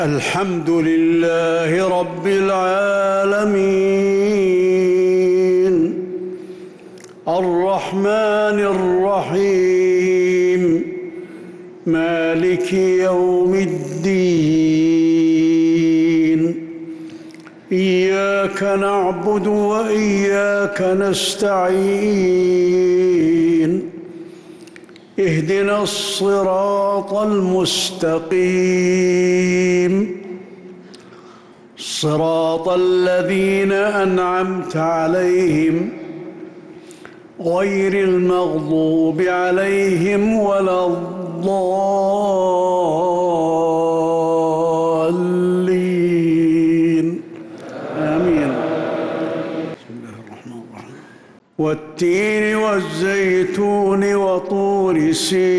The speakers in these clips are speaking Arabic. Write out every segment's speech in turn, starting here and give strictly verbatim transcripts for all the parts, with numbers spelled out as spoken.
الحمد لله رب العالمين الرحمن الرحيم مالك يوم الدين إياك نعبد وإياك نستعين اهدنا الصراط المستقيم صراط الذين أنعمت عليهم غير المغضوب عليهم ولا الضالين آمين. بسم الله الرحمن الرحيم. والتين والزيتون وطور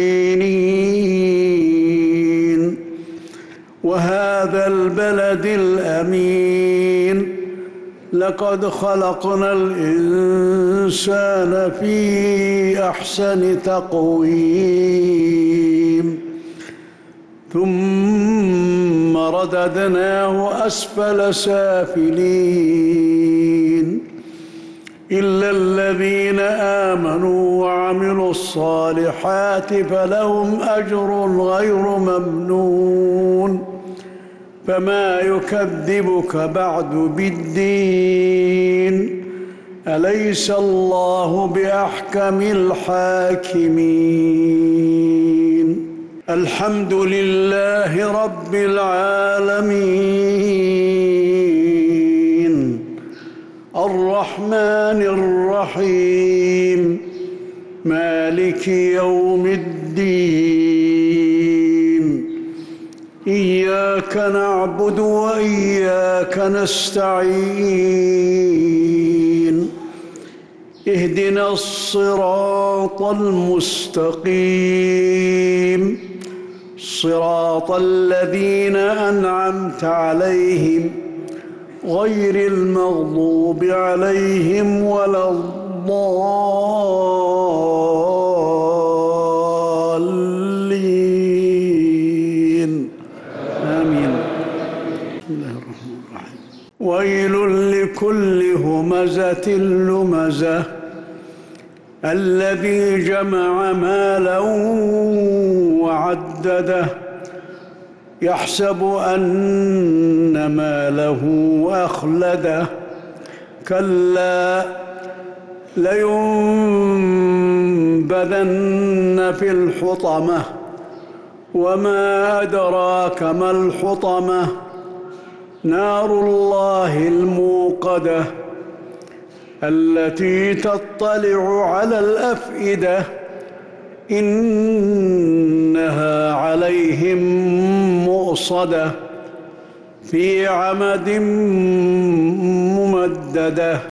سينين وهذا البلد الأمين لقد خلقنا الإنسان في أحسن تقويم ثم رددناه أسفل سافلين إلا الذين آمنوا وعملوا الصالحات فلهم أجر غير ممنون فما يكذبك بعد بالدين أليس الله بأحكم الحاكمين. الحمد لله رب العالمين الرحمن الرحيم مالك يوم الدين إياك نعبد وإياك نستعين اهدنا الصراط المستقيم صراط الذين أنعمت عليهم غير المغضوب عليهم ولا الضالين آمين. بسم الله الرحمن الرحيم. ويل لكل همزة لمزة الذي جمع مالا وعدده يحسب أن ماله أخلده كلا لينبذن في الحطمة وما أدراك ما الحطمة نار الله الموقدة التي تطلع على الأفئدة إنها عليهم مؤصدة في عمد ممددة.